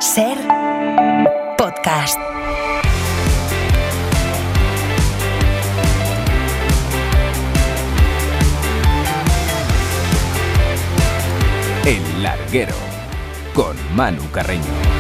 Ser podcast. El Larguero, con Manu Carreño.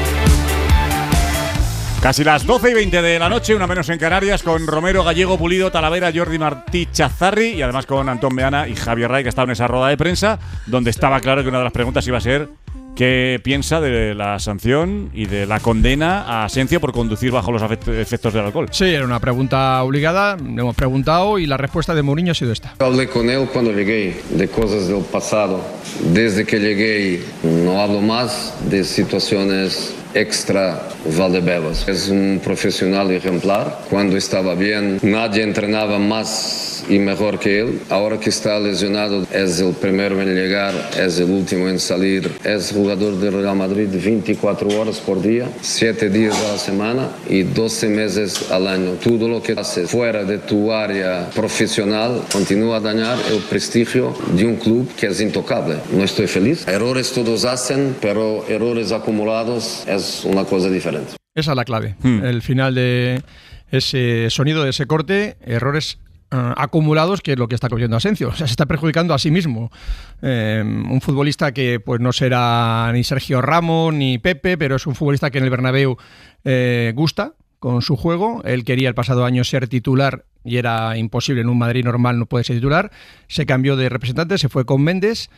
Casi las 12:20 de la noche, una menos en Canarias, con Romero, Gallego, Pulido, Talavera, Jordi Martí, Chazarri y además con Antón Meana y Javier Ray, que ha estado en esa rueda de prensa, donde estaba claro que una de las preguntas iba a ser ¿qué piensa de la sanción y de la condena a Asencio por conducir bajo los efectos del alcohol? Sí, era una pregunta obligada, le hemos preguntado y la respuesta de Mourinho ha sido esta. Hablé con él cuando llegué de cosas del pasado. Desde que llegué no hablo más de situaciones extra Valdebebas. Es un profesional ejemplar. Cuando estaba bien, nadie entrenaba más y mejor que él. Ahora que está lesionado, es el primero en llegar, es el último en salir. Es jugador del Real Madrid 24 horas por día, 7 días a la semana y 12 meses al año. Todo lo que haces fuera de tu área profesional continúa a dañar el prestigio de un club que es intocable. No estoy feliz. Errores todos hacen, pero errores acumulados es una cosa diferente. Esa es la clave. El final de ese sonido, de ese corte, errores acumulados, que es lo que está cogiendo Asencio. O sea, se está perjudicando a sí mismo. Un futbolista que pues no será ni Sergio Ramos ni Pepe, pero es un futbolista que en el Bernabéu gusta con su juego. Él quería el pasado año ser titular y era imposible, en un Madrid normal no puede ser titular. Se cambió de representante, se fue con Méndez,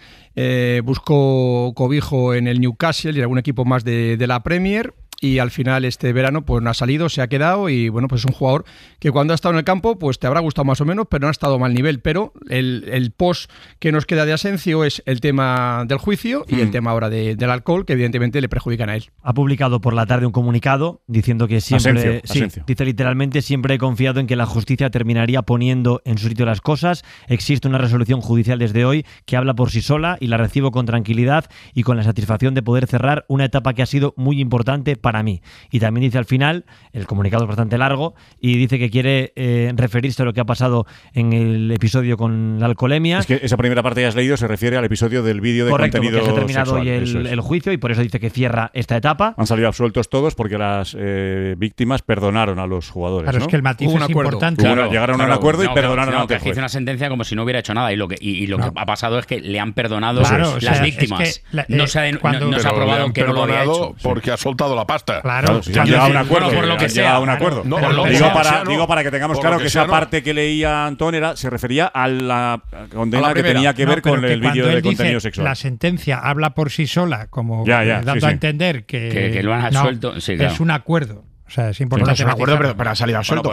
buscó cobijo en el Newcastle y en algún equipo más de la Premier. Y al final este verano pues no ha salido, se ha quedado y bueno, pues es un jugador que cuando ha estado en el campo pues te habrá gustado más o menos, pero no ha estado a mal nivel. Pero el post que nos queda de Asencio es el tema del juicio y el tema ahora del alcohol, que evidentemente le perjudican a él. Ha publicado por la tarde un comunicado diciendo que siempre, Asencio. Dice literalmente, siempre he confiado en que la justicia terminaría poniendo en su sitio las cosas. Existe una resolución judicial desde hoy que habla por sí sola y la recibo con tranquilidad y con la satisfacción de poder cerrar una etapa que ha sido muy importante para mí. Y también dice al final, el comunicado es bastante largo, y dice que quiere referirse a lo que ha pasado en el episodio con la alcoholemia. Es que esa primera parte que has leído se refiere al episodio del vídeo de correcto, contenido porque se ha terminado sexual. hoy el juicio y por eso dice que cierra esta etapa. Han salido absueltos todos porque las víctimas perdonaron a los jugadores. Claro, ¿no? es que el matiz es importante. Llegaron a un acuerdo y perdonaron ante el que hizo juez. una sentencia como si no hubiera hecho nada y lo que ha pasado es que le han perdonado Claro, las víctimas. Es que no se ha probado que no lo había hecho. Porque ha soltado la pasta. Claro, Si han llegado a un acuerdo. por lo que sea, llegado a un acuerdo. No, Digo para que tengamos claro que esa parte que leía Antón se refería a la condena que tenía que ver con el vídeo de contenido sexual. La sentencia habla por sí sola, como dando a entender que lo han absuelto. Sí, claro. Es un un o sea, es importante. Es un acuerdo, pero ha salido absuelto.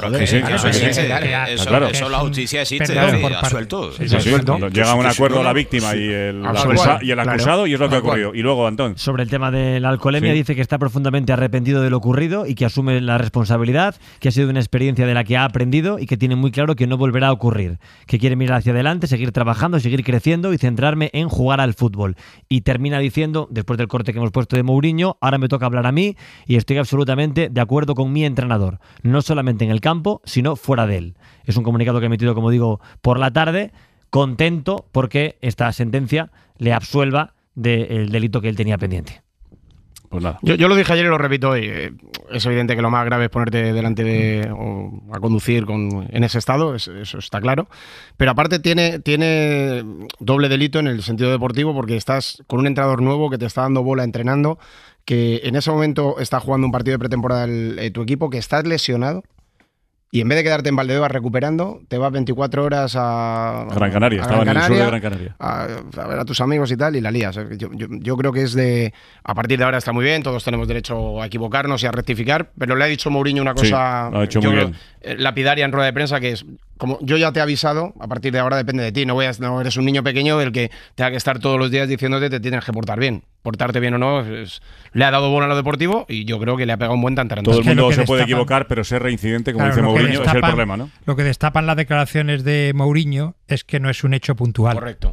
Eso la justicia existe, absuelto. Llega a un acuerdo la víctima y el acusado y es lo que ha ocurrido. Y luego, Antón. Sobre el tema de la alcoholemia, dice que está profundamente arrepentido de lo ocurrido y que asume la responsabilidad, que ha sido una experiencia de la que ha aprendido y que tiene muy claro que no volverá a ocurrir. Que quiere mirar hacia adelante, seguir trabajando, seguir creciendo y centrarme en jugar al fútbol. Y termina diciendo, después del corte que hemos puesto de Mourinho, ahora me toca hablar a mí y estoy absolutamente de acuerdo con mi entrenador, no solamente en el campo, sino fuera de él. Es un comunicado que ha emitido, como digo, por la tarde, contento porque esta sentencia le absuelva del delito que él tenía pendiente. Pues nada. Yo lo dije ayer y lo repito hoy. Es evidente que lo más grave es ponerte delante a conducir en ese estado, eso está claro. Pero aparte tiene doble delito en el sentido deportivo porque estás con un entrenador nuevo que te está dando bola entrenando, que en ese momento está jugando un partido de pretemporada tu equipo, que estás lesionado y en vez de quedarte en Valdebebas recuperando, te vas 24 horas a Gran Canaria, estaba en el sur de Gran Canaria. A ver a tus amigos y tal, y la lías. Yo creo que es a partir de ahora está muy bien, todos tenemos derecho a equivocarnos y a rectificar, pero le ha dicho Mourinho una cosa lo ha hecho muy bien. Lapidaria en rueda de prensa, que es, como yo ya te he avisado, a partir de ahora depende de ti, no eres un niño pequeño el que tenga que estar todos los días diciéndote te tienes que portar bien. Portarte bien o no, le ha dado bono a lo deportivo y yo creo que le ha pegado un buen tantarantón. Todo el mundo se puede equivocar, pero ser reincidente, como dice Mourinho, es el problema, ¿no? Lo que destapan las declaraciones de Mourinho es que no es un hecho puntual. Correcto.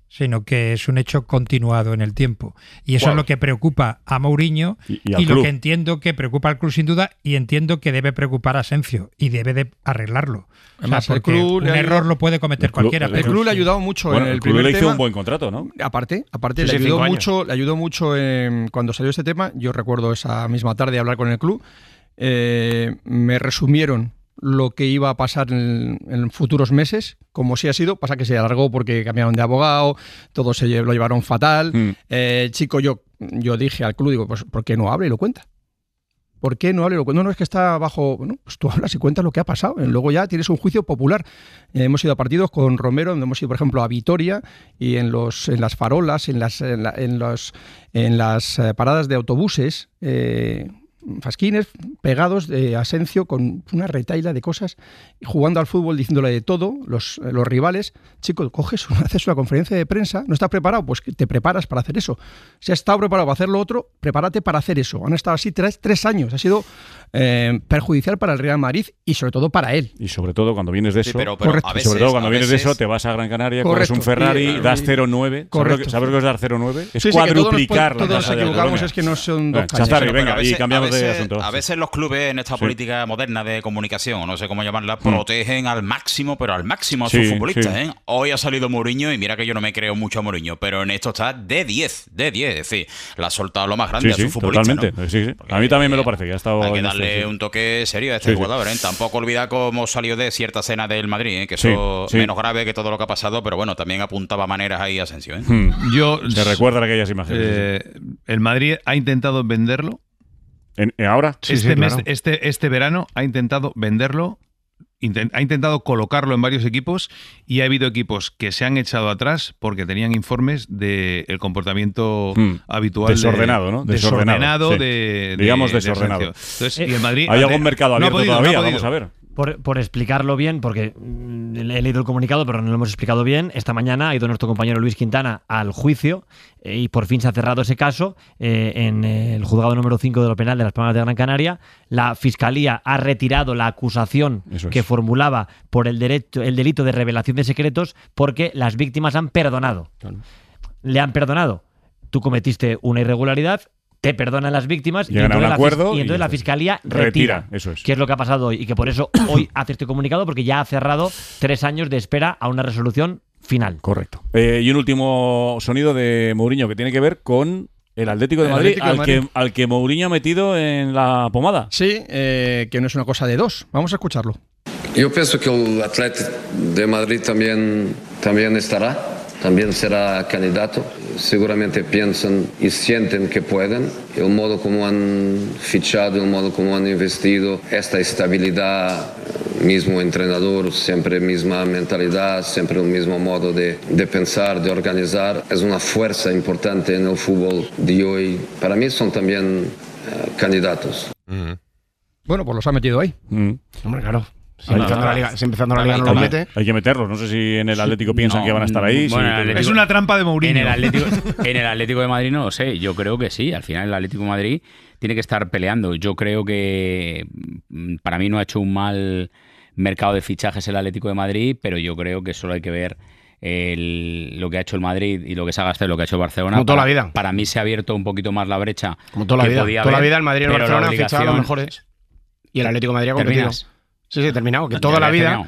sino que es un hecho continuado en el tiempo. Y eso es lo que preocupa a Mourinho y lo que entiendo que preocupa al club sin duda, y entiendo que debe preocupar a Asencio y debe de arreglarlo. Además, porque un error lo puede cometer cualquiera. El club le ha ayudado mucho en el primer tema. El club le hizo tema. un buen contrato, ¿no? Aparte le ayudó mucho cuando salió este tema. Yo recuerdo esa misma tarde hablar con el club. Me resumieron lo que iba a pasar en futuros meses, como sí ha sido. Pasa que se alargó porque cambiaron de abogado, todo lo llevaron fatal. Chico, yo dije al club, digo, pues ¿por qué no habla y lo cuenta? ¿Por qué no habla y lo cuenta? No, es que está bajo... Bueno, pues tú hablas y cuentas lo que ha pasado. Luego ya tienes un juicio popular. Hemos ido a partidos con Romero, donde hemos ido, por ejemplo, a Vitoria, y en las farolas, en las paradas de autobuses... fasquines pegados de Asencio con una retahíla de cosas, jugando al fútbol, diciéndole de todo, los rivales. Chico, haces una conferencia de prensa, ¿no estás preparado? Pues te preparas para hacer eso. Si has estado preparado para hacer lo otro, prepárate para hacer eso. Han estado así 3 años. Ha sido perjudicial para el Real Madrid y sobre todo para él. Y sobre todo cuando vienes de eso, pero a veces, sobre todo cuando vienes de eso, te vas a Gran Canaria, coges un Ferrari, das 0,9. ¿Sabes lo que es dar 0,9? Es cuadruplicar la tasa de equivocamos, es que no son dos calles. Chazarri, venga, y cambiamos de asunto. A veces los clubes en esta política moderna de comunicación, no sé cómo llamarla, protegen al máximo, pero al máximo a sus futbolistas. Hoy ha salido Mourinho y mira que yo no me creo mucho a Mourinho, pero en esto está de 10. Es decir, le ha soltado lo más grande a sus futbolistas. Totalmente. ¿No? A mí también me lo parece. Hay que darle un toque serio a este jugador. Tampoco olvidar cómo salió de cierta escena del Madrid, que eso menos grave que todo lo que ha pasado, pero bueno, también apuntaba maneras ahí a Asensio. Se recuerdan aquellas imágenes. El Madrid ha intentado venderlo. ¿Ahora? Este verano ha intentado venderlo, ha intentado colocarlo en varios equipos, y ha habido equipos que se han echado atrás porque tenían informes del comportamiento habitual. Desordenado, ¿no? Desordenado, digamos desordenado. Entonces, y el Madrid ¿Hay algún mercado abierto todavía? Vamos a ver. Por explicarlo bien, porque he leído el comunicado, pero no lo hemos explicado bien. Esta mañana ha ido nuestro compañero Luis Quintana al juicio y por fin se ha cerrado ese caso en el juzgado número 5 de lo penal de Las Palmas de Gran Canaria. La Fiscalía ha retirado la acusación que formulaba por el delito de revelación de secretos, porque las víctimas han perdonado. Le han perdonado. Tú cometiste una irregularidad, te perdonan las víctimas y entonces la Fiscalía retira. Eso es. Que es lo que ha pasado hoy, y que por eso hoy hace este comunicado, porque ya ha cerrado 3 años de espera a una resolución final. Correcto. Y un último sonido de Mourinho que tiene que ver con el Atlético de Madrid, al que Mourinho ha metido en la pomada. Sí, que no es una cosa de dos. Vamos a escucharlo. Yo pienso que el Atlético de Madrid también estará. También será candidato. Seguramente piensan y sienten que pueden. El modo como han fichado, el modo como han investido, esta estabilidad, mismo entrenador, siempre misma mentalidad, siempre el mismo modo de pensar, de organizar, es una fuerza importante en el fútbol de hoy. Para mí son también candidatos. Bueno, pues los ha metido ahí. Hombre, claro. Si empezando la liga no lo mete. Hay que meterlos. No sé si en el Atlético piensan que van a estar ahí. Bueno, es una trampa de Mourinho. En el Atlético de Madrid no lo sé. Yo creo que sí. Al final el Atlético de Madrid tiene que estar peleando. Yo creo que para mí no ha hecho un mal mercado de fichajes el Atlético de Madrid, pero yo creo que solo hay que ver lo que ha hecho el Madrid y lo que se ha gastado y lo que ha hecho el Barcelona. Como toda la vida. Para mí se ha abierto un poquito más la brecha. Como toda la vida. Toda la vida el Madrid y el Barcelona han fichado a los mejores. Y el Atlético de Madrid ha competido. Sí, terminado. Que toda la vida,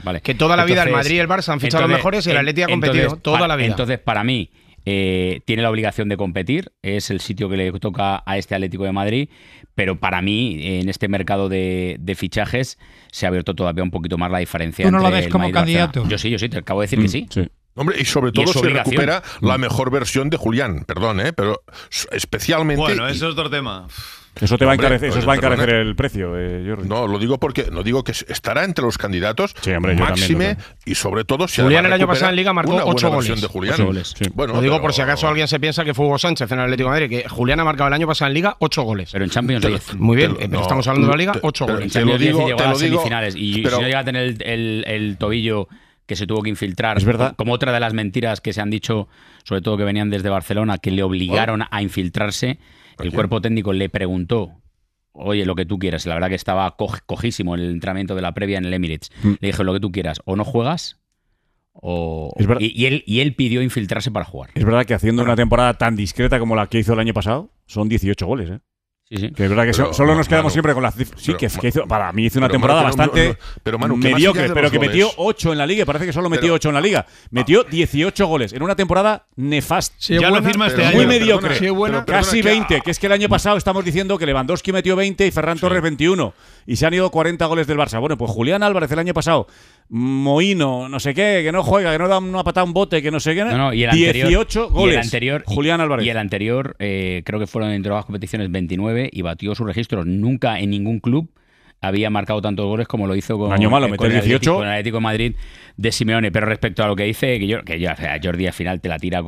el Madrid y el Barça han fichado a los mejores y el Atlético ha competido toda la vida. Entonces, para mí, tiene la obligación de competir. Es el sitio que le toca a este Atlético de Madrid. Pero para mí, en este mercado de fichajes, se ha abierto todavía un poquito más la diferencia. ¿Tú no lo ves como candidato? Yo sí, te acabo de decir que sí. Hombre, y sobre todo se recupera la mejor versión de Julián. Perdón, pero especialmente... Bueno, eso es otro tema. Eso te va a encarecer el precio, Jordi. No, lo digo porque digo que estará entre los candidatos, máxime, y sobre todo si Julián el año pasado en Liga marcó 8 goles. De Julián. 8 goles, sí. Bueno, lo digo por si acaso alguien se piensa que fue Hugo Sánchez en el Atlético de Madrid, que Julián ha marcado el año pasado en Liga 8 goles. Pero en Champions 10. Muy bien, pero estamos hablando de la Liga, 8 goles. En Champions 10 llegó a las semifinales. Y si no llega a tener el tobillo que se tuvo que infiltrar, es verdad, como otra de las mentiras que se han dicho, sobre todo que venían desde Barcelona, que le obligaron a infiltrarse. El cuerpo técnico le preguntó: oye, lo que tú quieras. La verdad que estaba cojísimo en el entrenamiento de la previa en el Emirates. Le dije: lo que tú quieras, o no juegas Y él pidió infiltrarse para jugar. Es verdad que haciendo una temporada tan discreta como la que hizo el año pasado, son 18 goles, ¿eh? Sí. Que es verdad que solo nos quedamos siempre con la cifra. Sí, que hizo, para mí hizo una temporada bastante mediocre, pero que metió 8 en la liga. Parece que solo metió 8 en la liga. Metió 18 goles en una temporada nefasta. Sí, ya lo firma este año. Muy mediocre. Casi 20. Que es que el año pasado estamos diciendo que Lewandowski metió 20 y Ferran Torres 21. Y se han ido 40 goles del Barça. Bueno, pues Julián Álvarez el año pasado, Mohino, no sé qué, que no juega, que no da una patada a un bote, que no sé qué. Y el 18 goles. Y el anterior, Julián Álvarez. Y el anterior, creo que fueron entre las competiciones 29 y batió sus registros. Nunca en ningún club había marcado tantos goles como lo hizo con, año malo, con el 18. Con el Atlético de Madrid de Simeone. Pero respecto a lo que dice, que ya, o sea, Jordi al final te la tira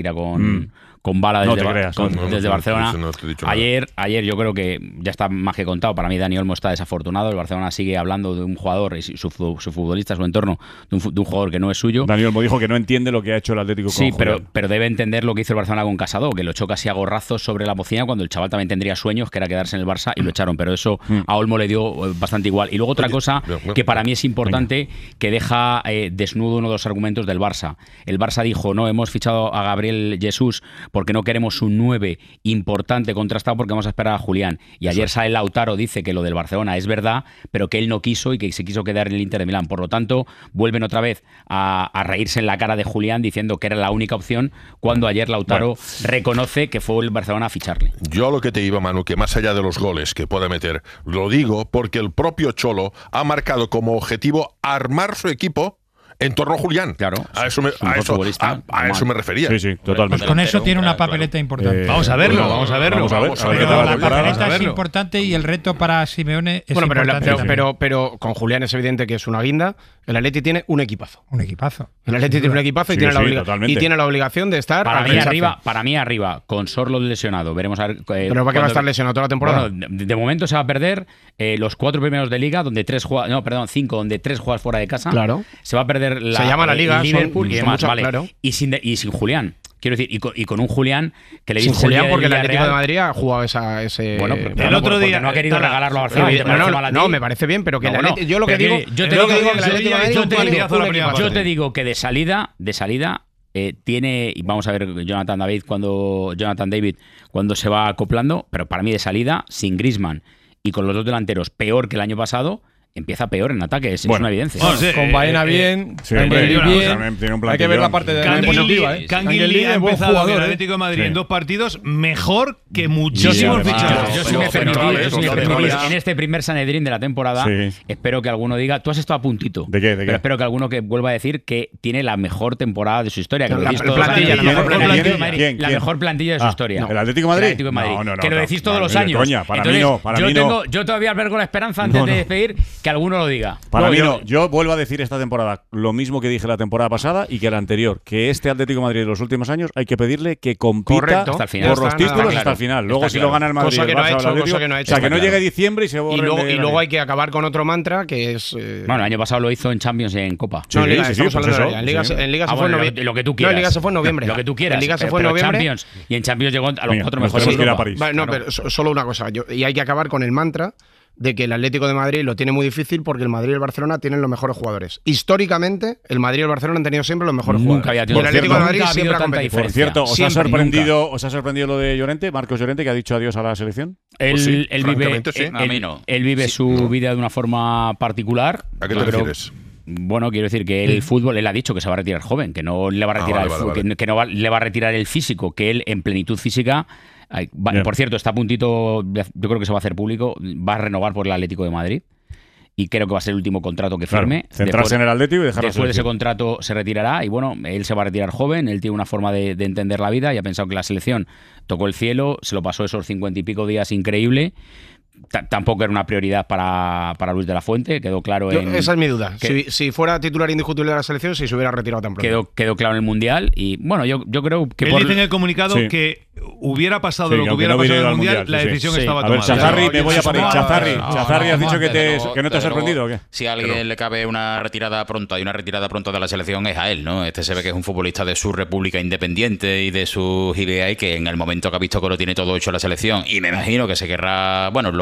con bala desde Barcelona. Ayer yo creo que ya está más que contado. Para mí Dani Olmo está desafortunado. El Barcelona sigue hablando de un jugador y su futbolista, su entorno, de un jugador que no es suyo. Dani Olmo dijo que no entiende lo que ha hecho el Atlético con Julián. pero debe entender lo que hizo el Barcelona con Casado, que lo echó casi a gorrazos sobre la bocina cuando el chaval también tendría sueños, que era quedarse en el Barça, y lo echaron. Pero eso a Olmo le dio bastante igual. Y luego otra cosa que para mí es importante, que deja desnudo uno de los argumentos del Barça. El Barça dijo, no, hemos fichado a Gabriel Jesús porque no queremos un 9 importante contrastado porque vamos a esperar a Julián. Y ayer sale Lautaro, dice que lo del Barcelona es verdad, pero que él no quiso y que se quiso quedar en el Inter de Milán. Por lo tanto, vuelven otra vez a reírse en la cara de Julián diciendo que era la única opción, cuando ayer Lautaro reconoce que fue el Barcelona a ficharle. Yo lo que te iba, Manu, que más allá de los goles que puede meter, lo digo porque el propio Cholo ha marcado como objetivo armar su equipo en torno a Julián. Claro. A eso me refería. Sí, totalmente. Pues con eso tiene una papeleta importante. Vamos a verlo. La papeleta es importante y el reto para Simeone es importante. Pero con Julián es evidente que es una guinda. El Atleti tiene un equipazo. El Atleti tiene un equipazo y tiene la obligación de estar para mí arriba, con Sorlo lesionado. Veremos a ver. Pero ¿para qué va a estar lesionado toda la temporada? Bueno, de momento se va a perder los 4 primeros de Liga, donde 5, donde 3 juegas fuera de casa. Claro. Se va a perder se llama la Liga, Liverpool y demás, vale. Claro. Y sin Julián. Quiero decir, y con un Julián que le dice. Sin Julián, porque el Atlético de Madrid ha jugado ese. Bueno, pero el otro día no ha querido regalarlo a Barcelona. No, me parece bien, pero que el Atlético. Yo lo que digo. Yo te digo que de salida tiene, y vamos a ver Jonathan David cuando se va acoplando, pero para mí de salida, sin Griezmann y con los dos delanteros peor que el año pasado, empieza peor en ataque, es una evidencia. Con Baena bien, hay que ver la parte de la positiva. Canguilí ha empezado con el Atlético de Madrid en 2 partidos mejor que muchísimos fichajes. Yo si me permitís, en este primer Sanedrín de la temporada, espero que alguno diga, tú has estado a puntito, ¿De qué? Pero espero que alguno que vuelva a decir que tiene la mejor temporada de su historia. La mejor plantilla de su historia. ¿El Atlético de Madrid? No, que lo decís todos los años. Para mí no. Yo todavía albergo la esperanza antes de despedir que alguno lo diga. Para mí no. Yo vuelvo a decir esta temporada lo mismo que dije la temporada pasada y que la anterior, que este Atlético de Madrid de los últimos años hay que pedirle que compita hasta el final, por los títulos hasta el final. Luego si lo gana el Madrid, cosa que no ha hecho, o sea, que no llegue diciembre y se borre. Y luego hay que acabar con otro mantra que es. Bueno, el año pasado lo hizo en Champions y en Copa. En Liga se fue en noviembre. Lo que tú quieras. En Liga se fue en noviembre. Lo que tú quieras. En Liga se fue en noviembre. Y en Champions llegó a los 4 mejores. No, pero solo una cosa. Y hay que acabar con el mantra de que el Atlético de Madrid lo tiene muy difícil porque el Madrid y el Barcelona tienen los mejores jugadores. Históricamente, el Madrid y el Barcelona han tenido siempre los mejores jugadores. Y el Atlético de Madrid siempre ha competido. Por cierto, ¿os ha sorprendido lo de Llorente, Marcos Llorente, que ha dicho adiós a la selección? Él vive su vida de una forma particular. ¿A qué te refieres? Bueno, quiero decir que el fútbol, él ha dicho que se va a retirar joven, que no le va a retirar que no le va a retirar el físico, que él en plenitud física. Por cierto, está a puntito, yo creo que se va a hacer público, va a renovar por el Atlético de Madrid y creo que va a ser el último contrato que firme. Centrarse en el Atlético y dejarlo. Después de ese contrato se retirará y bueno, él se va a retirar joven, él tiene una forma de entender la vida y ha pensado que la selección tocó el cielo, se lo pasó esos 50 y pico días increíble. Tampoco era una prioridad para Luis de la Fuente, quedó claro esa es mi duda. Si fuera titular indiscutible de la selección, si se hubiera retirado tan pronto. Quedó claro en el Mundial y bueno, yo creo que... Él dice en el comunicado que hubiera pasado lo que hubiera pasado en el Mundial, la decisión estaba tomada. A ver, Chazarri, me voy a París. Chazarri, ¿has dicho que no te ha sorprendido o qué? Si a alguien le cabe una retirada pronta y una retirada pronta de la selección es a él, ¿no? Este se ve que es un futbolista de su república independiente y de sus ideas y que en el momento que ha visto que lo tiene todo hecho la selección y me imagino que se querrá... Bueno, lo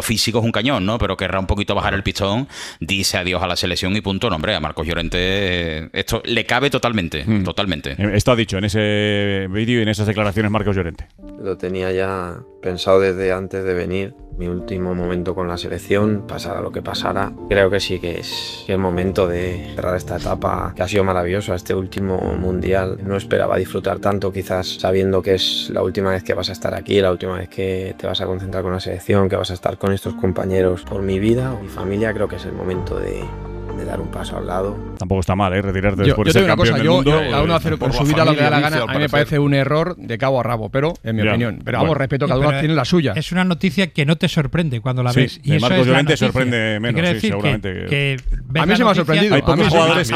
físico es un cañón, ¿no? Pero querrá un poquito bajar el pistón, dice adiós a la selección y punto. No, hombre, a Marcos Llorente esto le cabe totalmente, totalmente. Esto ha dicho en ese vídeo y en esas declaraciones Marcos Llorente. Lo tenía ya pensado desde antes de venir. Mi último momento con la selección, pasara lo que pasara. Creo que sí que es momento de cerrar esta etapa que ha sido maravillosa, este último mundial. No esperaba disfrutar tanto, quizás sabiendo que es la última vez que vas a estar aquí, la última vez que te vas a concentrar con la selección, que vas a estar con estos compañeros por mi vida, mi familia. Creo que es el momento de dar un paso al lado. Tampoco está mal, retirarte después de ser campeón del mundo. Cada uno hace con su vida lo que da la gana. A mí me parece un error de cabo a rabo, pero en mi opinión. Pero vamos, respeto, cada uno tiene la suya. Es una noticia que no te sorprende cuando la ves. Y eso Marcos Llorente sorprende menos, seguramente. A mí se me ha sorprendido. Hay pocos jugadores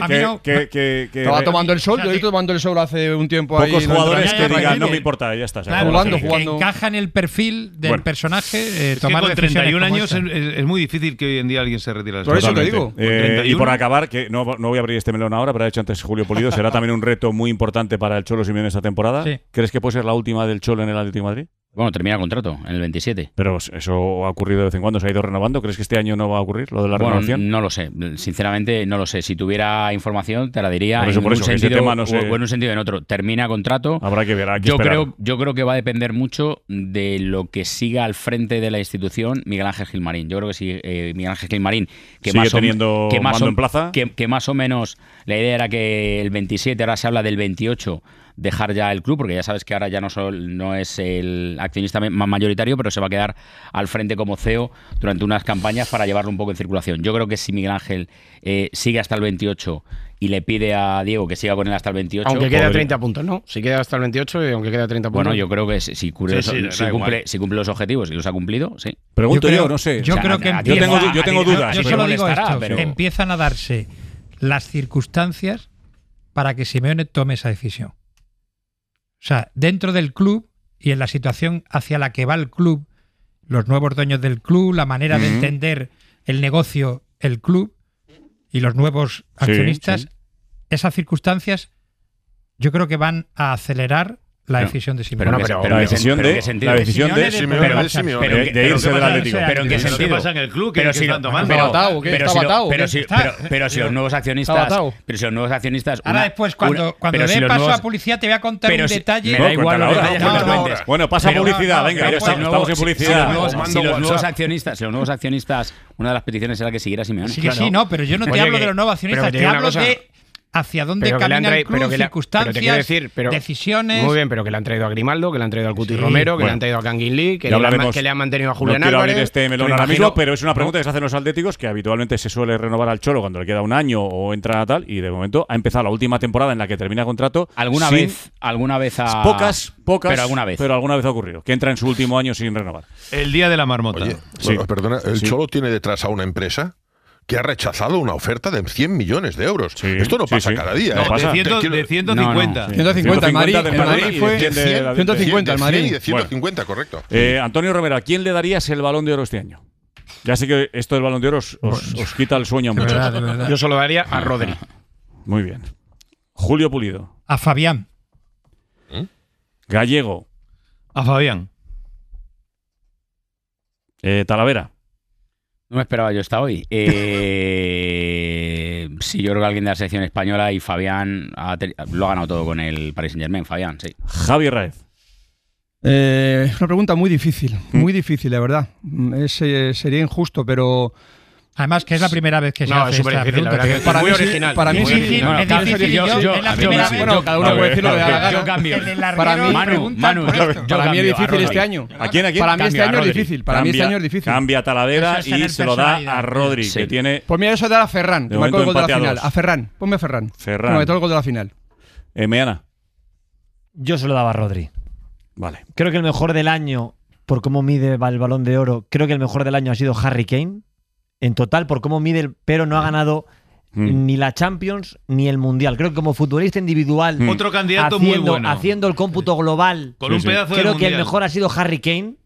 que estaba tomando el sol. Yo he ido tomando el sol hace un tiempo. Pocos jugadores que digan, no me importa, ya está. Jugando. Encaja en el perfil del personaje. Tomar con 31 años es muy difícil que hoy en día alguien se retire del sol. Por eso te digo. Y por acabar, que no voy a abrir este melón ahora, pero ha hecho antes Julio Pulido, será también un reto muy importante para el Cholo Simeone esta temporada. Sí. ¿Crees que puede ser la última del Cholo en el Atlético de Madrid? Bueno, termina contrato en el 27. Pero eso ha ocurrido de vez en cuando, se ha ido renovando. ¿Crees que este año no va a ocurrir lo de la renovación? No lo sé, sinceramente no lo sé. Si tuviera información te la diría por eso, en un sentido no sé. o en un sentido o en otro. Termina contrato. Habrá que ver, yo creo que va a depender mucho de lo que siga al frente de la institución Miguel Ángel Gilmarín. Yo creo que si Miguel Ángel Gilmarín, que sigue teniendo mando en plaza, que más o menos la idea era que el 27, ahora se habla del 28, dejar ya el club, porque ya sabes que ahora ya no es el accionista más mayoritario, pero se va a quedar al frente como CEO durante unas campañas para llevarlo un poco en circulación. Yo creo que si Miguel Ángel sigue hasta el 28 y le pide a Diego que siga con él hasta el 28... Aunque quede a 30 puntos, ¿no? Si queda hasta el 28 y aunque quede a 30 puntos... Bueno, yo creo que si cumple los objetivos y los ha cumplido, sí. Pregunto yo no sé. Yo creo que yo tengo dudas. Yo solo digo esto, pero empiezan a darse las circunstancias para que Simeone tome esa decisión. O sea, dentro del club y en la situación hacia la que va el club, los nuevos dueños del club, la manera de entender el negocio, el club y los nuevos accionistas, esas circunstancias yo creo que van a acelerar la decisión de Simeone. Pero la decisión de irse del Atlético. ¿Pero en qué sentido? ¿Qué pasa en el club? ¿Qué están tomando? Pero si los nuevos accionistas... Ahora después, cuando dé paso a publicidad, te voy a contar un detalle. Me da igual lo que Bueno, pasa publicidad, venga, ya estamos en publicidad. Si los nuevos accionistas, una de las peticiones era que siguiera Simeone. Sí, no, pero yo no te hablo de los nuevos accionistas, te hablo de hacia dónde camina el club, circunstancias, decisiones... Muy bien, pero que le han traído a Grimaldo, que le han traído al Cuti Romero, que le han traído a Kangin Lee, que le han mantenido a Julián Álvarez. No quiero abrir este melón ahora mismo, pero es una pregunta que se hacen los atléticos, que habitualmente se suele renovar al Cholo cuando le queda un año o entra a tal, y de momento ha empezado la última temporada en la que termina contrato. Alguna vez Pocas, pero alguna vez ha ocurrido, que entra en su último año sin renovar. El día de la marmota. Oye, perdona, ¿el Cholo tiene detrás a una empresa que ha rechazado una oferta de 100 millones de euros? Esto no pasa cada día. No, pasa. De 150. 150 en Madrid fue 150 al Madrid. Y de 150, correcto. Antonio Romero, ¿a quién le darías el Balón de Oro este año? Ya sé que esto del Balón de Oro os quita el sueño a muchos. Verdad. Yo solo daría a Rodri. Muy bien. Julio Pulido. A Fabián. Gallego. A Fabián. Talavera. No me esperaba yo esta hoy. Sí, yo creo que alguien de la selección española, y Fabián lo ha ganado todo con el Paris Saint-Germain. Fabián, sí. Javi Raez. Es una pregunta muy difícil, de verdad. Sería injusto, pero... Además, que es la primera vez que se hace esta pregunta. Para mí original. Para mí sí. Es difícil. Yo la primera vez. Bueno, cada uno puede decir lo que da la gana. Yo cambio. Para mí, para mí es difícil este año. ¿A quién? Para mí este año es difícil. Para mí este año es difícil. Cambia a Talavera y se lo da a Rodri, que tiene... Pues mira, eso da a Ferran, que marcó el gol de la final. A Ferran. Ponme a Ferran. Me metió el gol de la final. Meana. Yo se lo daba a Rodri. Vale. Creo que el mejor del año, por cómo mide el Balón de Oro, creo que el mejor del año ha sido Harry Kane. En total, por cómo mide, pero no ha ganado ni la Champions ni el Mundial. Creo que como futbolista individual, otro candidato muy bueno, haciendo el cómputo global, con un pedazo de creo mundial. Que el mejor ha sido Harry Kane.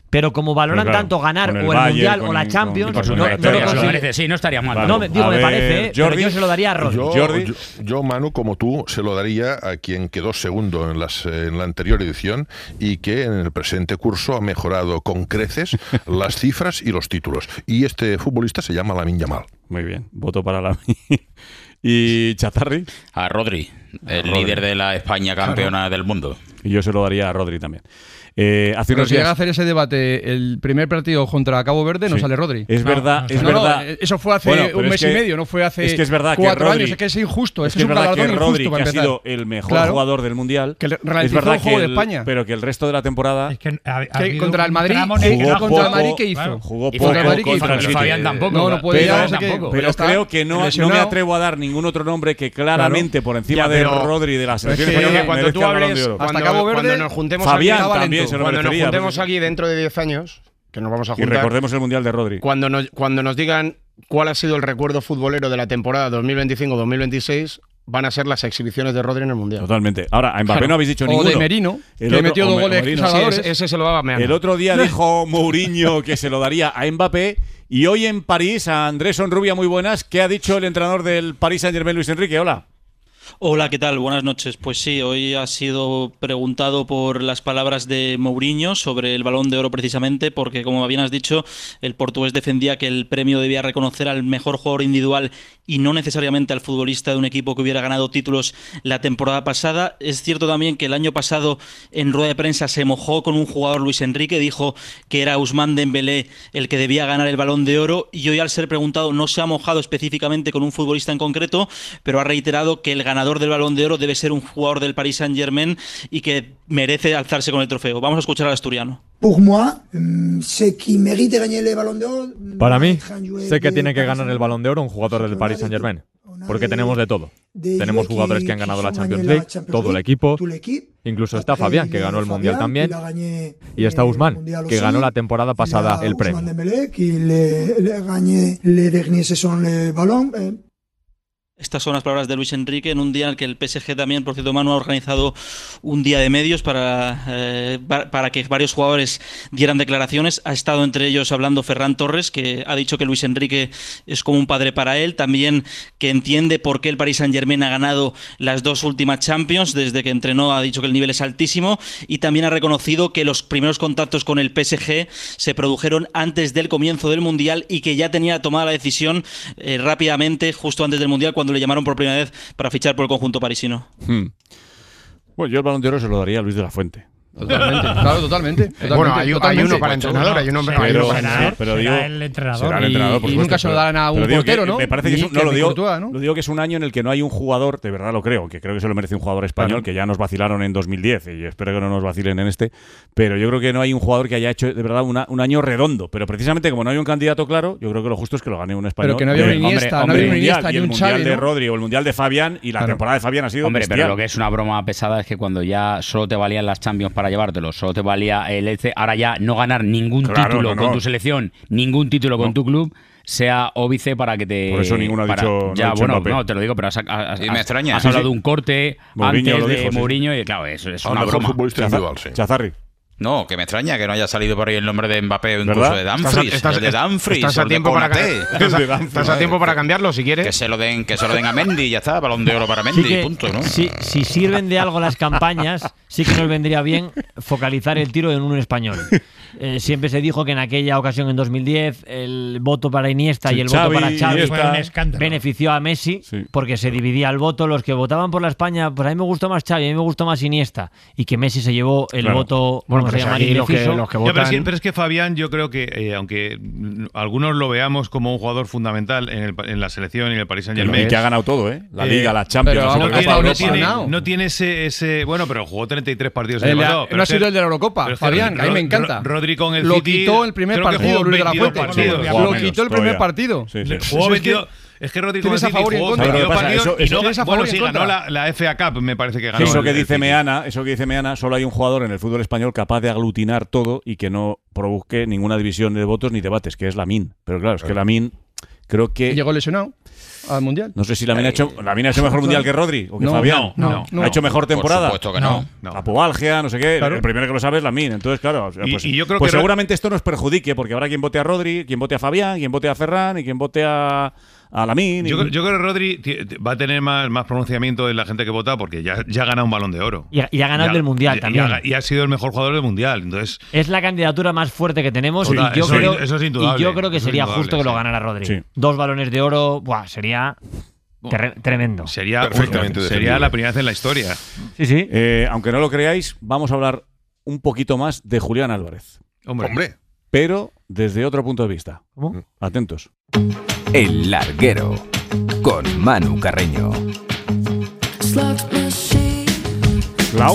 Pero como valoran tanto ganar o el Mundial o la Champions, no lo merece. Sí, no estaría mal. No, me parece, pero yo se lo daría a Rodri. Yo, Manu, como tú, se lo daría a quien quedó segundo en la anterior edición y que en el presente curso ha mejorado con creces las cifras y los títulos. Y este futbolista se llama Lamine Yamal. Muy bien, voto para Lamine. ¿Y Chazarri? A Rodri, el líder de la España campeona del mundo. Y yo se lo daría a Rodri también. Hace unos días, si llega a hacer ese debate el primer partido contra Cabo Verde, no sale Rodri. Es verdad. Eso fue hace un mes y medio, no fue hace 4 años. Es que es injusto. Es un verdad que Rodri, que ha sido el mejor jugador del Mundial, que es verdad el juego de España. Pero que el resto de la temporada contra el Madrid, ¿qué hizo? Jugó poco contra el Fabián tampoco. No puede pero creo que no me atrevo a dar ningún otro nombre que claramente por encima de Rodri de la selección española cuando tú hables hasta Cabo Verde, cuando nos juntemos Fabián también se lo merecería. Aquí dentro de 10 años, que nos vamos a juntar. Y recordemos el Mundial de Rodri. Cuando nos digan cuál ha sido el recuerdo futbolero de la temporada 2025-2026, van a ser las exhibiciones de Rodri en el Mundial. Totalmente. Ahora, a Mbappé no habéis dicho ninguno. O de Merino, que metió 2 goles salvadores. Ese se lo daba a Meana. El otro día dijo Mourinho que se lo daría a Mbappé. Y hoy en París, a Andrés Onrubia, muy buenas. ¿Qué ha dicho el entrenador del Paris Saint-Germain, Luis Enrique? Hola. Hola, ¿qué tal? Buenas noches. Pues sí, hoy ha sido preguntado por las palabras de Mourinho sobre el Balón de Oro precisamente, porque como bien has dicho, el portugués defendía que el premio debía reconocer al mejor jugador individual y no necesariamente al futbolista de un equipo que hubiera ganado títulos la temporada pasada. Es cierto también que el año pasado en rueda de prensa se mojó con un jugador, Luis Enrique, dijo que era Ousmane Dembélé el que debía ganar el Balón de Oro, y hoy al ser preguntado no se ha mojado específicamente con un futbolista en concreto, pero ha reiterado que el ganador del Balón de Oro debe ser un jugador del Paris Saint-Germain y que merece alzarse con el trofeo. Vamos a escuchar al asturiano. Para mí, sé que tiene que ganar el Balón de Oro un jugador del Paris Saint-Germain, porque tenemos de todo. Tenemos jugadores que han ganado la Champions League, todo el equipo, incluso está Fabián, que ganó el Mundial también, y está Ousmane, que ganó la temporada pasada el premio. Estas son las palabras de Luis Enrique en un día en el que el PSG también, por cierto, Manu, ha organizado un día de medios para que varios jugadores dieran declaraciones. Ha estado entre ellos hablando Ferran Torres, que ha dicho que Luis Enrique es como un padre para él. También que entiende por qué el Paris Saint-Germain ha ganado las 2 últimas Champions. Desde que entrenó ha dicho que el nivel es altísimo. Y también ha reconocido que los primeros contactos con el PSG se produjeron antes del comienzo del Mundial y que ya tenía tomada la decisión rápidamente, justo antes del Mundial, cuando le llamaron por primera vez para fichar por el conjunto parisino. Bueno, yo el Balón de Oro se lo daría a Luis de la Fuente. Totalmente, claro, totalmente. Bueno, hay uno para entrenador, hay un hombre para entrenador. Pero digo, el entrenador. Será el entrenador, por y nunca se lo darán a un portero, ¿no? Me parece que lo digo que es un año en el que no hay un jugador, de verdad lo creo, que creo que se lo merece un jugador español, que ya nos vacilaron en 2010 y espero que no nos vacilen en este, pero yo creo que no hay un jugador que haya hecho de verdad un año redondo, pero precisamente como no hay un candidato claro, yo creo que lo justo es que lo gane un español. Pero que no había un Iniesta, no había un Iniesta ni un Xavi, el Mundial de Rodri o el Mundial de Fabián, y la temporada de Fabián ha sido Hombre, bestial. pero lo que es una broma pesada es que cuando ya solo te valían las Champions para llevártelo, solo te valía el EC, ahora ya no ganar ningún título con tu selección, ningún título con tu club, sea óbice para que te... Por eso ninguno ha dicho... Ya, bueno, no, te lo digo, pero me extraña. Has hablado de un corte Mourinho antes de Mourinho y claro, eso es una broma. Chazarri. No, que me extraña que no haya salido por ahí el nombre de Mbappé o incluso de Dumfries. Estás a tiempo para cambiarlo si quieres. Que se lo den a Mendy y ya está, Balón de Oro para Mendy, punto, ¿no? Si sirven de algo las campañas, sí que nos vendría bien focalizar el tiro en un español. Siempre se dijo que en aquella ocasión, en 2010, el voto para Iniesta y el voto para Xavi benefició a Messi, porque se dividía el voto. Los que votaban por la España, pues a mí me gustó más Xavi, a mí me gustó más Iniesta, y que Messi se llevó el voto... Bueno, los que votan... pero es que Fabián, yo creo que aunque algunos lo veamos como un jugador fundamental en la selección y en el Paris Saint-Germain, que ha ganado todo, la Liga, la Champions, no tiene ese bueno, pero jugó 33 partidos en el pasado. No ha sido el de la Eurocopa, Fabián, a mí me encanta. Rodri con el City lo quitó el primer partido, Luis de la Fuente. Lo quitó el primer partido. Jugó 22. Es que Rodri con el City jugó 22 partidos y no, bueno, sí, ganó la FA Cup, me parece que ganó. Eso que dice Meana, solo hay un jugador en el fútbol español capaz de aglutinar todo y que no provoque ninguna división de votos ni debates, que es Lamine. Pero claro, es que Lamine creo que... Llegó lesionado. al Mundial. No sé si Lamine ha hecho mejor Mundial que Rodri o que Fabián. No. ¿Ha hecho mejor temporada? Por supuesto que no. Apoalgia, no sé qué. Claro. El primero que lo sabe es Lamine. Entonces, claro, Y yo creo pues que seguramente esto nos perjudique, porque habrá quien vote a Rodri, quien vote a Fabián, quien vote a Ferran y quien vote a Lamine. Yo creo que Rodri va a tener más pronunciamiento en la gente que vota porque ya ha ganado un Balón de Oro. Y ha ganado el del Mundial también. Y ha sido el mejor jugador del Mundial. Entonces, es la candidatura más fuerte que tenemos Total, y yo eso es indudable. Y yo creo que sería indudable, justo que lo sí. ganara Rodri. Sí. 2 Balones de Oro, sería tremendo. Sería Perfectamente defendible. la primera vez en la historia. Sí. Aunque no lo creáis, vamos a hablar un poquito más de Julián Álvarez. Hombre. Pero desde otro punto de vista. ¿Cómo? Atentos. El Larguero con Manu Carreño. La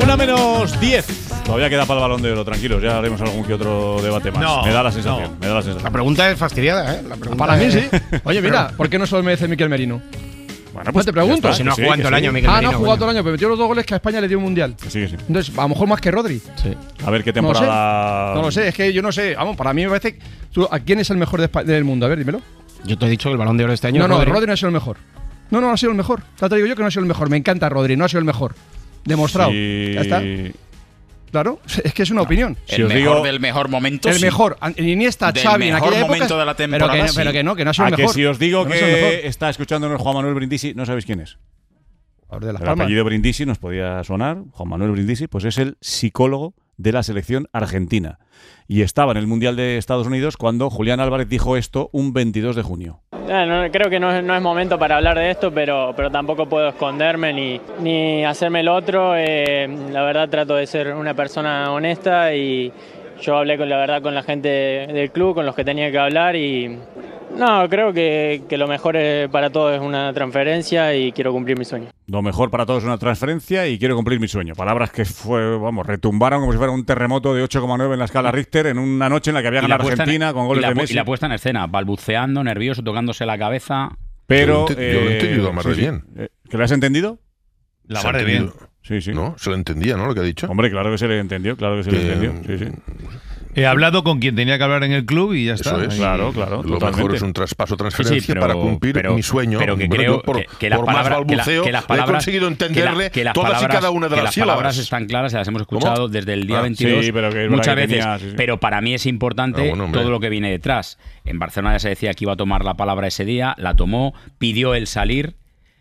1:10. Todavía queda para el Balón de Oro, tranquilos, ya haremos algún que otro debate más. No, me da la sensación. La pregunta es fastidiada, ¿eh? Para mí sí. Oye, mira, ¿por qué no se lo merece Miquel Merino? Bueno, pues te pregunto. ya está, Si no ha que jugado sí, todo el que año, sí. Miquel No ha Merino, jugado coño. todo el año, pero metió los 2 goles que a España le dio un mundial. Que sí. Entonces, a lo mejor más que Rodri. Sí. A ver qué temporada. No lo sé, es que yo no sé. Vamos, para mí me parece. ¿A quién es el mejor del mundo? A ver, dímelo. Yo te he dicho que el Balón de Oro este año. No, Rodri no ha sido el mejor. No ha sido el mejor. Ya te digo yo que no ha sido el mejor. Me encanta Rodri, no ha sido el mejor. Demostrado. Sí. Ya está. Claro, es que es una opinión. El mejor del mejor momento. El mejor. Iniesta, del Xavi, en mejor aquella momento época. de la temporada. Pero que no ha sido el A mejor. que si os digo No ha sido el mejor. que está escuchándonos Juan Manuel Brindisi, no sabéis quién es. Jugador de Las El Palmas. apellido Brindisi nos podía sonar. Juan Manuel Brindisi, pues es el psicólogo de la selección argentina. Y estaba en el Mundial de Estados Unidos cuando Julián Álvarez dijo esto un 22 de junio. Creo que no es momento para hablar de esto, pero tampoco puedo esconderme ni hacerme el otro. La verdad trato de ser una persona honesta y yo hablé con la gente del club, con los que tenía que hablar y no, creo que lo mejor para todos es una transferencia y quiero cumplir mi sueño. Lo mejor para todos es una transferencia y quiero cumplir mi sueño. Palabras que retumbaron como si fuera un terremoto de 8,9 en la escala Richter en una noche en la que había ganado Argentina con goles de Messi. Y la puesta en escena, balbuceando, nervioso, tocándose la cabeza. Pero yo lo he entendido más de bien. ¿Que lo has entendido? La mar de bien. Sí. No, se lo entendía, ¿no? Lo que ha dicho. Hombre, claro que se le entendió, Sí. He hablado con quien tenía que hablar en el club y ya está. Eso es. Claro, Lo totalmente. mejor es un traspaso transferencia para cumplir mi sueño. Pero que Hombre, creo yo por las más palabras, balbuceo he conseguido entenderle todas y cada una de las sílabas. Las palabras están claras, se las hemos escuchado desde el día 22 sí, pero que muchas veces. tenía, sí. Pero para mí es importante todo lo que viene detrás. En Barcelona ya se decía que iba a tomar la palabra ese día, la tomó, pidió el salir.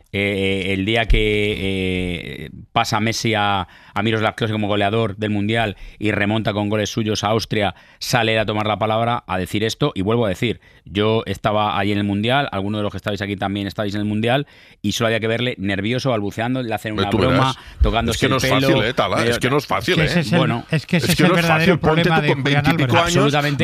El día que pasa Messi a Miroslav Klose como goleador del Mundial y remonta con goles suyos a Austria, sale a tomar la palabra a decir esto. Y vuelvo a decir, yo estaba allí en el Mundial, algunos de los que estabais aquí también estabais en el Mundial, y solo había que verle nervioso, balbuceando, le hacen una broma, tocándose el pelo. Es que no es fácil, Tala, es que no es fácil. Es que ese es el verdadero problema de Julián Álvarez. Absolutamente,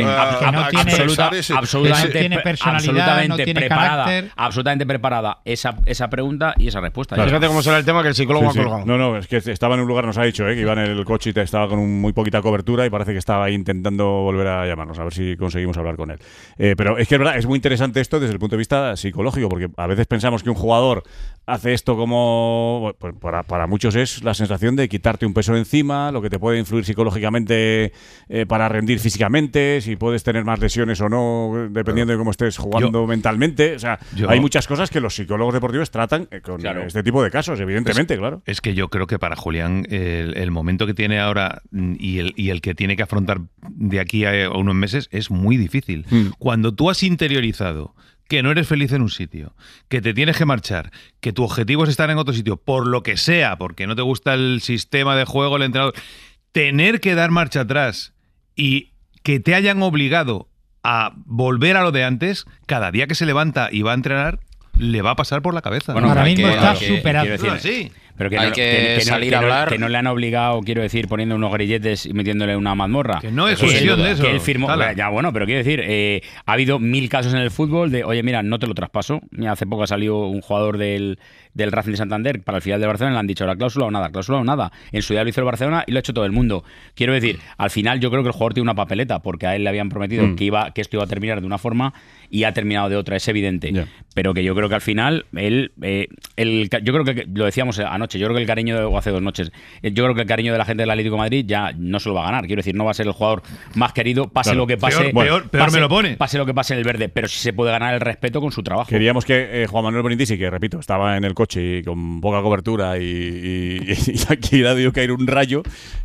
no tiene personalidad, no tiene carácter. Absolutamente preparada esa pregunta y esa respuesta. Claro. Fíjate cómo será el tema que el psicólogo ha colgado. No, es que estaba en un lugar, nos ha dicho, que iba en el coche y estaba con muy poquita cobertura y parece que estaba ahí intentando volver a llamarnos, a ver si conseguimos hablar con él. Pero es que es verdad, es muy interesante esto desde el punto de vista psicológico, porque a veces pensamos que un jugador hace esto como... Pues para muchos es la sensación de quitarte un peso encima, lo que te puede influir psicológicamente para rendir físicamente, si puedes tener más lesiones o no, dependiendo de cómo estés jugando mentalmente. O sea, hay muchas cosas que los psicólogos deportivos tratan con este tipo de casos, evidentemente, claro. Es que yo creo que para Julián el momento que tiene ahora y el que tiene que afrontar de aquí a unos meses es muy difícil. Cuando tú has interiorizado que no eres feliz en un sitio, que te tienes que marchar, que tu objetivo es estar en otro sitio, por lo que sea, porque no te gusta el sistema de juego, el entrenador, tener que dar marcha atrás y que te hayan obligado a volver a lo de antes, cada día que se levanta y va a entrenar, le va a pasar por la cabeza. Bueno, ahora mismo está superado. Pero que hay que salir a hablar. Que no le han obligado, quiero decir, poniendo unos grilletes y metiéndole una mazmorra. Que no es cuestión de eso. Que él firmó. Ya, bueno, pero quiero decir, ha habido 1000 casos en el fútbol de, oye, mira, no te lo traspaso. Mira, hace poco ha salido un jugador del del Racing de Santander para el filial de Barcelona, le han dicho la cláusula o nada. En su día lo hizo el Barcelona y lo ha hecho todo el mundo. Quiero decir, al final yo creo que el jugador tiene una papeleta, porque a él le habían prometido que esto iba a terminar de una forma y ha terminado de otra, es evidente. Pero que yo creo que al final yo creo que lo decíamos anoche, yo creo que el cariño o hace 2 noches, yo creo que el cariño de la gente del Atlético de Madrid ya no se lo va a ganar. Quiero decir, no va a ser el jugador más querido, pase lo que pase. Peor me lo pone. Pase lo que pase en el verde, pero sí se puede ganar el respeto con su trabajo. Queríamos que Juan Manuel Brindisi, que repito, estaba en el coche y con poca cobertura y aquí le ha debido caer un rayo,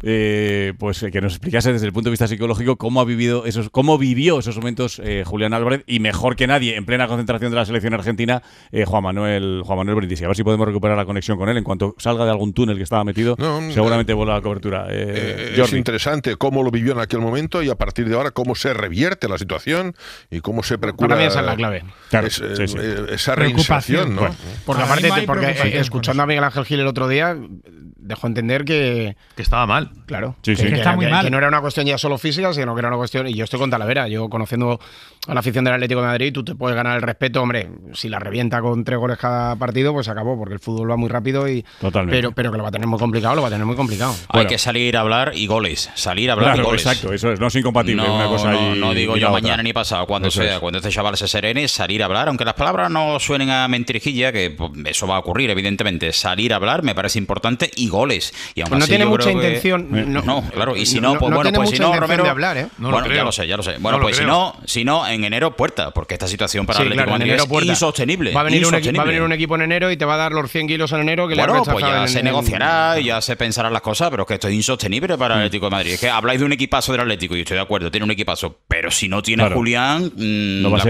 pues que nos explicase desde el punto de vista psicológico cómo vivió esos momentos Julián Álvarez, y mejor que nadie, en plena concentración de la selección argentina, Juan Manuel Brindisi. A ver si podemos recuperar la conexión con él en cuanto salga de algún túnel que estaba metido. Seguramente vuelva la cobertura. Es interesante cómo lo vivió en aquel momento y a partir de ahora cómo se revierte la situación y cómo se procura. Para mí esa es la clave. Claro, esa reinserción, ¿no? Porque aparte, escuchando a Miguel Ángel Gil el otro día, dejó entender que estaba mal. Claro. Que está muy mal. Que no era una cuestión ya solo física, sino que era una cuestión. Y yo estoy con Talavera. Yo, conociendo a la afición del Atlético de Madrid, tú te puedes ganar el respeto. Hombre, si la revienta con 3 goles cada partido, pues se acabó, porque el fútbol va muy rápido. Pero que lo va a tener muy complicado, Hay que salir a hablar y goles. Salir a hablar y goles. Exacto, eso es. No es incompatible una cosa no digo yo mañana ni pasado, cuando este chaval se serene, salir a hablar, aunque las palabras no suenen a mentirijilla, que pues, eso va a ocurrir, evidentemente. Salir a hablar me parece importante y goles. Y aún no así, tiene yo mucha creo intención. No, claro. Y si no, pues bueno, pues si no, Romero. De hablar, ¿eh? Bueno, ya lo sé. Bueno, pues si no, en enero puerta, porque esta situación para el Atlético de Madrid es insostenible. Va a venir un equipo en enero y te va a dar los 100 kilos en enero que bueno, pues ya se negociará y ya se pensarán las cosas, pero es que esto es insostenible para el Atlético de Madrid. Es que habláis de un equipazo del Atlético y estoy de acuerdo, tiene un equipazo, pero si no tiene a Julián, no va a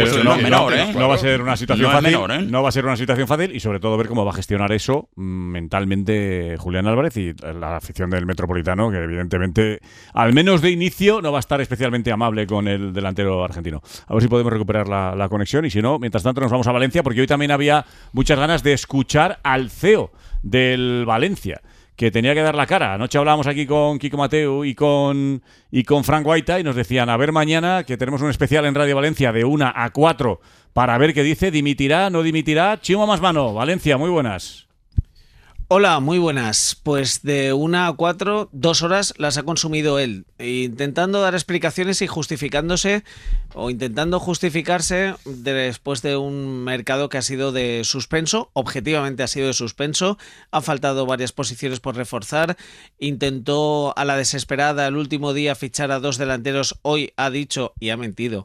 ser una situación fácil. No va a ser una situación fácil, y sobre todo ver cómo va a gestionar eso mentalmente Julián Álvarez y la afición del Metropolitano, que evidentemente, al menos de inicio, no va a estar especialmente amable con el delantero argentino. A ver si podemos recuperar la conexión, y si no, mientras tanto nos vamos a Valencia, porque hoy también había muchas ganas de escuchar al CEO del Valencia, que tenía que dar la cara. Anoche hablábamos aquí con Kiko Mateu y con Frank Guaita, y nos decían, a ver mañana, que tenemos un especial en Radio Valencia de 1 a 4 para ver qué dice, dimitirá, no dimitirá. Chimo Masmano, Valencia, muy buenas. Hola, muy buenas. Pues de 1 a 4, 2 horas las ha consumido él, intentando dar explicaciones y justificándose, o intentando justificarse después de un mercado que ha sido de suspenso. Objetivamente ha sido de suspenso. Han faltado varias posiciones por reforzar. Intentó a la desesperada el último día fichar a 2 delanteros. Hoy ha dicho, y ha mentido,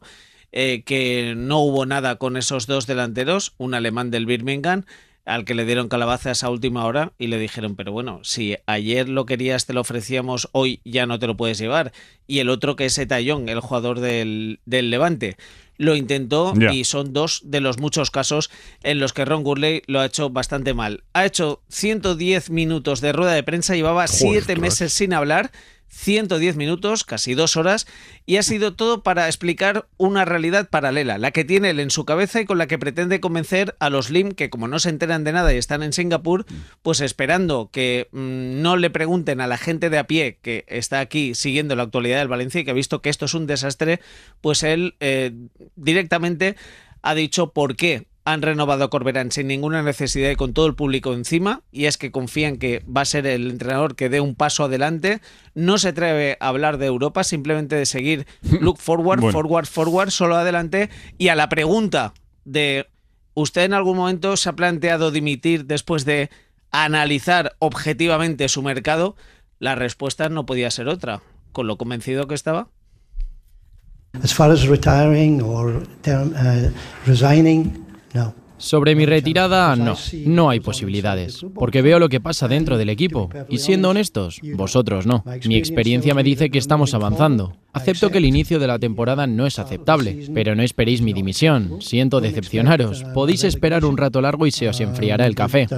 que no hubo nada con esos 2 delanteros, un alemán del Birmingham, al que le dieron calabazas a última hora y le dijeron, pero bueno, si ayer lo querías, te lo ofrecíamos, hoy ya no te lo puedes llevar. Y el otro, que es Etayón, el jugador del Levante, lo intentó y son 2 de los muchos casos en los que Ron Gurley lo ha hecho bastante mal. Ha hecho 110 minutos de rueda de prensa, llevaba 7 meses sin hablar, 110 minutos, casi 2 horas, y ha sido todo para explicar una realidad paralela, la que tiene él en su cabeza y con la que pretende convencer a los LIM, que como no se enteran de nada y están en Singapur, pues esperando que no le pregunten a la gente de a pie que está aquí siguiendo la actualidad del Valencia y que ha visto que esto es un desastre, pues él directamente ha dicho por qué han renovado a Corberán sin ninguna necesidad y con todo el público encima, y es que confían que va a ser el entrenador que dé un paso adelante. No se atreve a hablar de Europa, simplemente de seguir look forward, forward, solo adelante. Y a la pregunta de ¿usted en algún momento se ha planteado dimitir después de analizar objetivamente su mercado? La respuesta no podía ser otra, con lo convencido que estaba. As far as retiring or resigning, no. Sobre mi retirada, no hay posibilidades, porque veo lo que pasa dentro del equipo, y siendo honestos, vosotros no. Mi experiencia me dice que estamos avanzando. Acepto que el inicio de la temporada no es aceptable, pero no esperéis mi dimisión. Siento decepcionaros. Podéis esperar un rato largo y se os enfriará el café.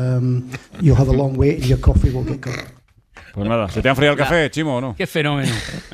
Pues nada, ¿se te ha enfriado el café, Chimo, o no? Qué fenómeno.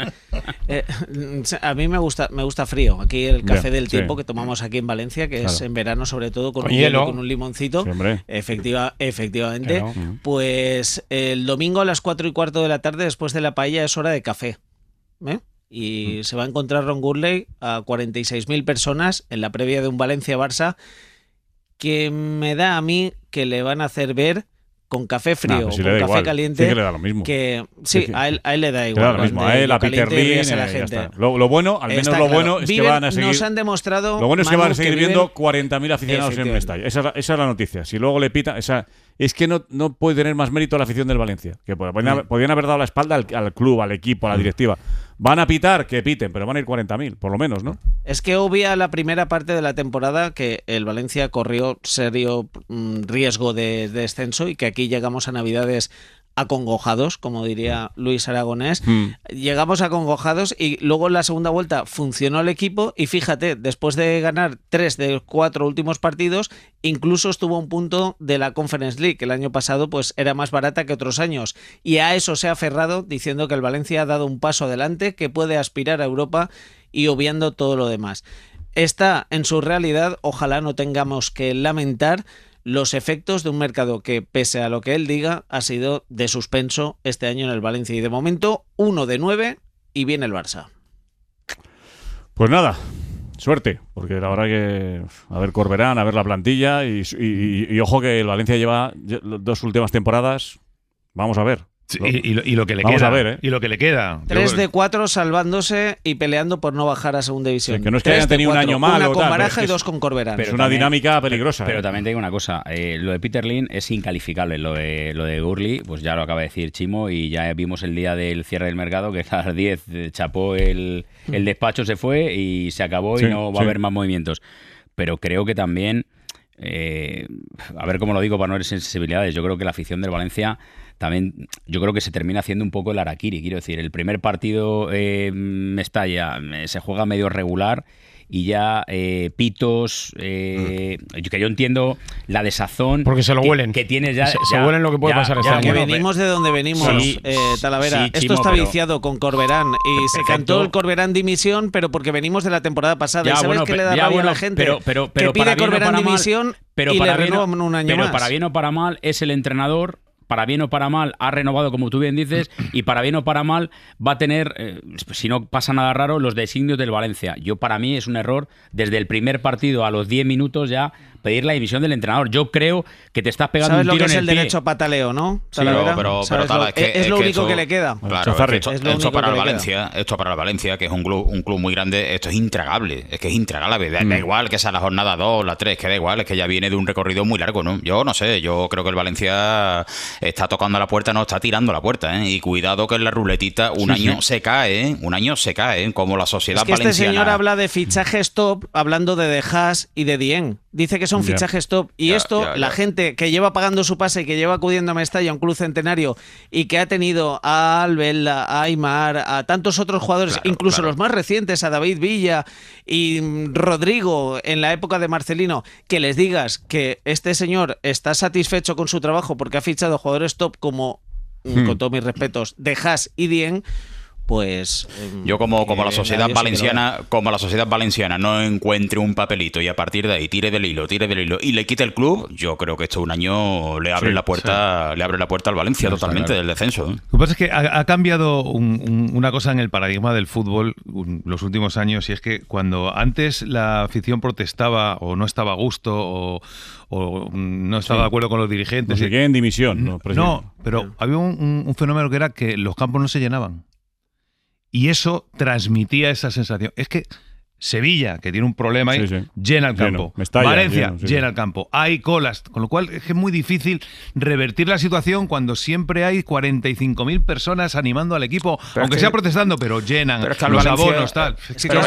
A mí me gusta frío. Aquí el café del tiempo que tomamos aquí en Valencia, que es en verano sobre todo con un hielo, con un limoncito. Sí, efectivamente. Pues el domingo a las 4:15 de la tarde, después de la paella, es hora de café. Y se va a encontrar Ron Gurley a 46.000 personas en la previa de un Valencia-Barça que me da a mí que le van a hacer ver con café frío o con café igual. caliente. Sí que le da lo mismo. Sí, a él le da igual. Le da lo mismo. A él, a Peter Lim, a la gente. Lo bueno, al menos lo bueno es que van a seguir. Nos han demostrado. Lo bueno es que van a seguir viendo 40.000 40.000 aficionados en Mestalla. Esa es la noticia. Si luego le pita, es que no puede tener más mérito la afición del Valencia. Que podían haber dado la espalda al club, al equipo, a la directiva. Van a pitar, que piten, pero van a ir 40.000, por lo menos, ¿no? Es que obvia la primera parte de la temporada que el Valencia corrió serio riesgo de descenso y que aquí llegamos a Navidades acongojados, como diría Luis Aragonés. Llegamos acongojados y luego en la segunda vuelta funcionó el equipo y fíjate, después de ganar 3 de 4 últimos partidos, incluso estuvo a un punto de la Conference League, que el año pasado pues era más barata que otros años, y a eso se ha aferrado diciendo que el Valencia ha dado un paso adelante, que puede aspirar a Europa y obviando todo lo demás. Está en su realidad, ojalá no tengamos que lamentar los efectos de un mercado que, pese a lo que él diga, ha sido de suspenso este año en el Valencia. Y de momento, 1 de 9 y viene el Barça. Pues nada, suerte, porque la verdad que a ver Corberán, a ver la plantilla y ojo que el Valencia lleva 2 últimas temporadas, vamos a ver. Sí, y lo que le Vamos queda. A ver, Y lo que le queda. 3 de 4 salvándose y peleando por no bajar a segunda división. Sí, que no es que hayan tenido un año malo. Una con tal, Baraja y es 2 con Corberán. Es una dinámica peligrosa. Pero también te digo una cosa, lo de Peter Lim es incalificable. Lo de Gurley, pues ya lo acaba de decir Chimo, y ya vimos el día del cierre del mercado que a las 10 chapó el despacho, se fue y se acabó y no va a haber más movimientos. Pero creo que también, a ver cómo lo digo para no herir sensibilidades, yo creo que la afición del Valencia también, yo creo que se termina haciendo un poco el harakiri. Quiero decir, el primer partido Mestalla se juega medio regular y ya pitos, que yo entiendo la desazón porque se lo huelen, que tienes ya, se huelen lo que puede pasar este año. Que venimos de donde venimos, Talavera. Sí, esto Chimo, está pero viciado con Corberán y se cantó el Corberán dimisión, pero porque venimos de la temporada pasada. ¿Y sabes qué le da rabia a la gente? Pero que pide Corberán dimisión y le renuevan un año más. Pero para bien o para mal es el entrenador. Para bien o para mal, ha renovado, como tú bien dices, y para bien o para mal va a tener, si no pasa nada raro, los designios del Valencia. Para mí es un error desde el primer partido a los 10 minutos ya pedir la dimisión del entrenador. Yo creo que te estás pegando un tiro en el pie. ¿Sabes lo que es el derecho a pataleo, no? Sí, pero es lo único que le queda. Claro, esto para el Valencia, que es un club muy grande, esto es intragable. Es que es intragable. Da igual que sea la jornada 2, la 3, que da igual, es que ya viene de un recorrido muy largo, ¿no? Yo no sé, yo creo que el Valencia está tocando la puerta, no está tirando la puerta, ¿eh? Y cuidado que en la ruletita un año se cae, ¿eh? Un año se cae, ¿eh? Como la sociedad valenciana. Este señor habla de fichajes top, hablando de Haas y de Dieng. Dice que son fichajes top. Y la gente que lleva pagando su pase y que lleva acudiendo a Mestalla, un club centenario, y que ha tenido a Albel, a Aimar, a tantos otros jugadores, incluso los más recientes, a David Villa y Rodrigo en la época de Marcelino, que les digas que este señor está satisfecho con su trabajo porque ha fichado jugadores top como, con todos mis respetos, de Haas y Dieng. Pues yo como la sociedad valenciana no encuentre un papelito y a partir de ahí tire del hilo y le quite el club, yo creo que esto un año le abre la puerta al Valencia totalmente del descenso. Lo que pasa es que ha cambiado una cosa en el paradigma del fútbol los últimos años, y es que cuando antes la afición protestaba o no estaba a gusto o no estaba de acuerdo con los dirigentes, no sé qué, en dimisión. No, pero había un fenómeno que era que los campos no se llenaban. Y eso transmitía esa sensación. Es que Sevilla, que tiene un problema ahí, llena el campo. Valencia, llena el campo. Hay colas. Con lo cual es que es muy difícil revertir la situación cuando siempre hay 45.000 personas animando al equipo, aunque sea protestando, pero llenan los abonos, tal.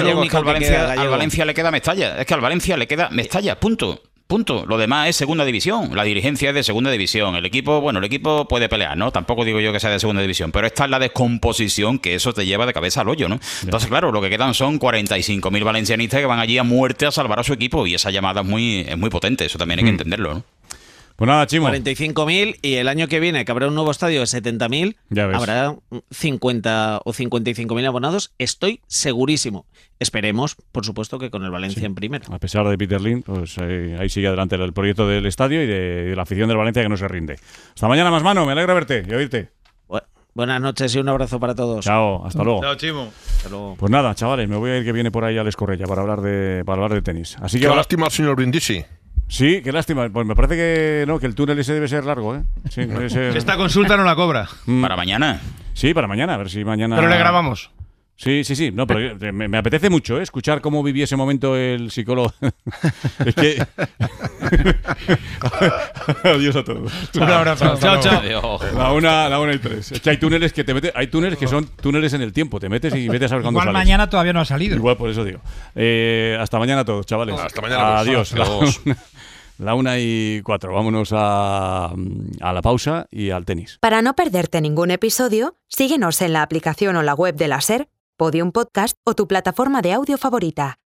Al Valencia le queda Mestalla. Es que al Valencia le queda Mestalla, punto. Lo demás es segunda división. La dirigencia es de segunda división. El equipo puede pelear, ¿no? Tampoco digo yo que sea de segunda división, pero esta es la descomposición que eso te lleva de cabeza al hoyo, ¿no? Entonces, claro, lo que quedan son 45.000 valencianistas que van allí a muerte a salvar a su equipo, y esa llamada es muy potente. Eso también hay que entenderlo, ¿no? Pues nada, Chimo. 45.000, y el año que viene, que habrá un nuevo estadio de 70.000, habrá 50 o 55.000 abonados, estoy segurísimo. Esperemos, por supuesto, que con el Valencia en primero. A pesar de Peter Lim, pues ahí sigue adelante el proyecto del estadio y de la afición del Valencia, que no se rinde. Hasta mañana, más mano, me alegra verte y oírte. Buenas noches y un abrazo para todos. Chao, hasta luego. Chao, Chimo. Hasta luego. Pues nada, chavales, me voy a ir, que viene por ahí Alex Correia para hablar de tenis. Así que qué lástima al señor Brindisi. Sí, qué lástima. Pues me parece que no, que el túnel ese debe ser largo, ¿eh? Sí, debe ser... Esta consulta no la cobra. Para mañana. Sí, para mañana, a ver si mañana... Pero le grabamos. Sí. No, pero me apetece mucho, escuchar cómo vivió ese momento el psicólogo. Es que... Adiós a todos. Un abrazo. Chao. La 1:03. Es que hay túneles que son túneles en el tiempo. Te metes y vete a saber cuándo Igual sales. mañana todavía no ha salido. Igual, por eso digo. Hasta mañana a todos, chavales. Hasta mañana. Adiós. La 1:04. Vámonos a la pausa y al tenis. Para no perderte ningún episodio, síguenos en la aplicación o la web de la SER, Podium Podcast o tu plataforma de audio favorita.